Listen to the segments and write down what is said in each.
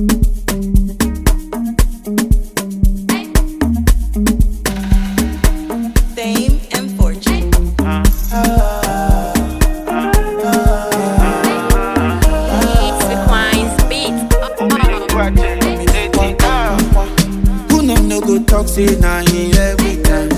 Fame and fortune. It's the Quine's beat. Who no go talk say na him every time.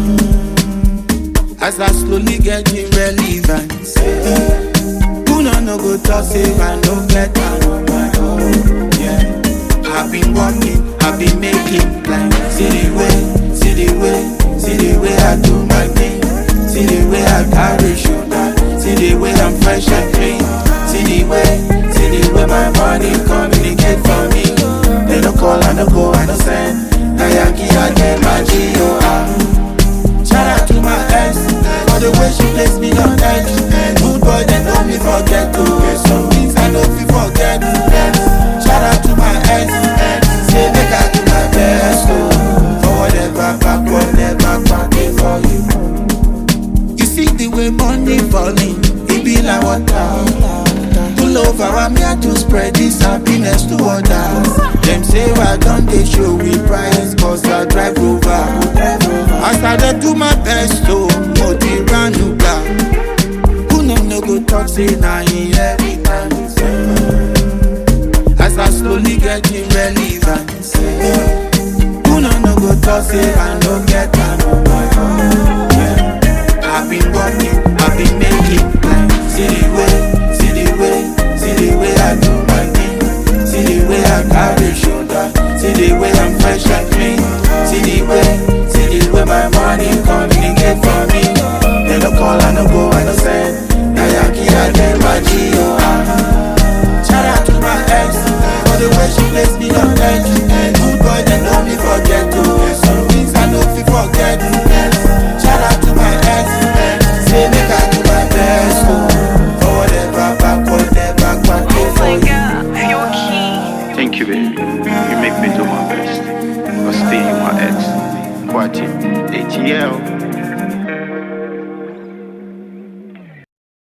As I slowly get irrelevant. Who no go talk say I no get time on my own. Yeah, I've been working, I've been making plans. See the way I do my thing. See the way I carry shoulder. See the way I'm fresh and clean. See the way my money communicate for me. They don't call, I don't go, I don't send. Nayaki, I get my G.O.R. Shout out to my ex for the way she placed me on edge. Good boy, they know me forget to. Some things I know we forget. Shout out to my ex. Say make I do my best. Forward ever, backward never, backward for you. You see the way money falling, it be like water. Pull over, I'm here to spread this happiness to others. Them say I done they show we price, cause I drive over. I started do my best to Motiranuga. Who no go talk say na him every time. As I slowly get irrelevant. Who no go talk say I no get time on my own. Yeah, I've been working, I've been making plans. See the way I do my thing. See the way I carry shoulder. See the way I'm fresh and clean. See the way my money communicate for me. They don't call, I don't go, I don't send. Nayaki, I get my G.O.R. Shout out to my ex for the way she placed me on edge. Good boy, they know me forget to. Some things I know we forget. Shout out to my ex. Say make I do my best. Forward ever, backward never, backward for you. Thank you, baby. You make me do my best. But still, you my ex. Quality, ATL.